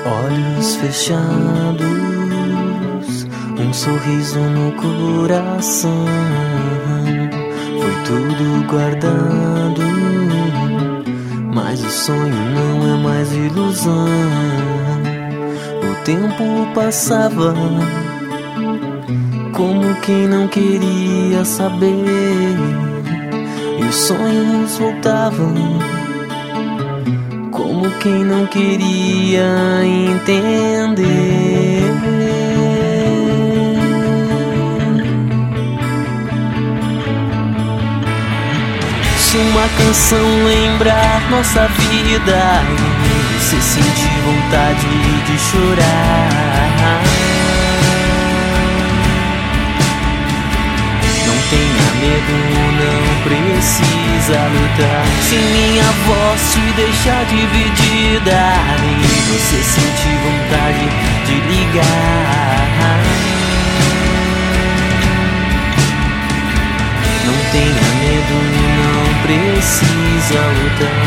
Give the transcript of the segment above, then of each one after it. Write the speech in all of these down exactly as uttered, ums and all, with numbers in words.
Olhos fechados, um sorriso no coração. Foi tudo guardado, mas o sonho não é mais ilusão. O tempo passava, como quem não queria saber, e os sonhos voltavam, como quem não queria entender. Se uma canção lembrar nossa vida e você sentir vontade de chorar, não tenha medo, não precisa lutar. Se minha voz te deixar dividida e você sentir vontade de ligar, não tenha medo, não precisa lutar.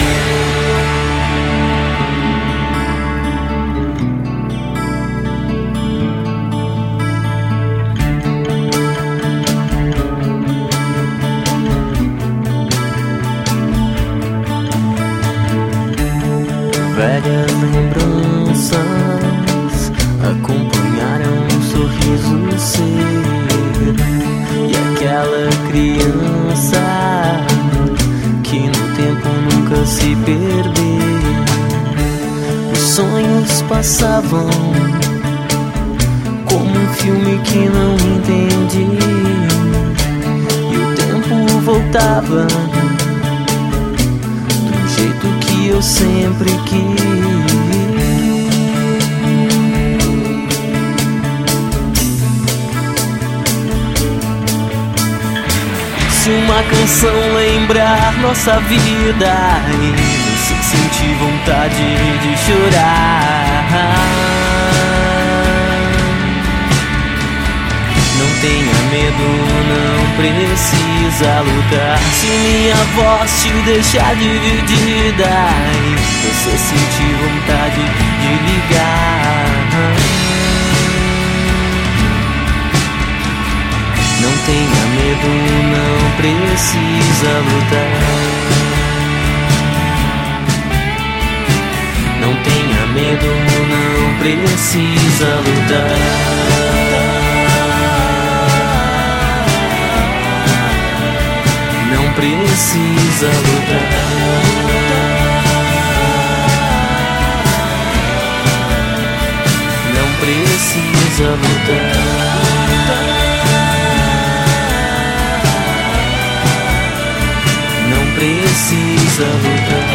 Velhas lembranças acompanharam um sorriso seu e aquela criança que no tempo nunca se perdeu. Os sonhos passavam como um filme que não entendi, e o tempo voltava do jeito que eu sempre quis. Se uma canção lembrar nossa vida e você sentir vontade de chorar, não tenha medo, não precisa lutar. Se minha voz te deixar dividida e você sentir vontade de ligar, não tenha medo, não precisa lutar. Não tenha medo, não precisa lutar. Não precisa lutar. Não precisa lutar. Não precisa lutar.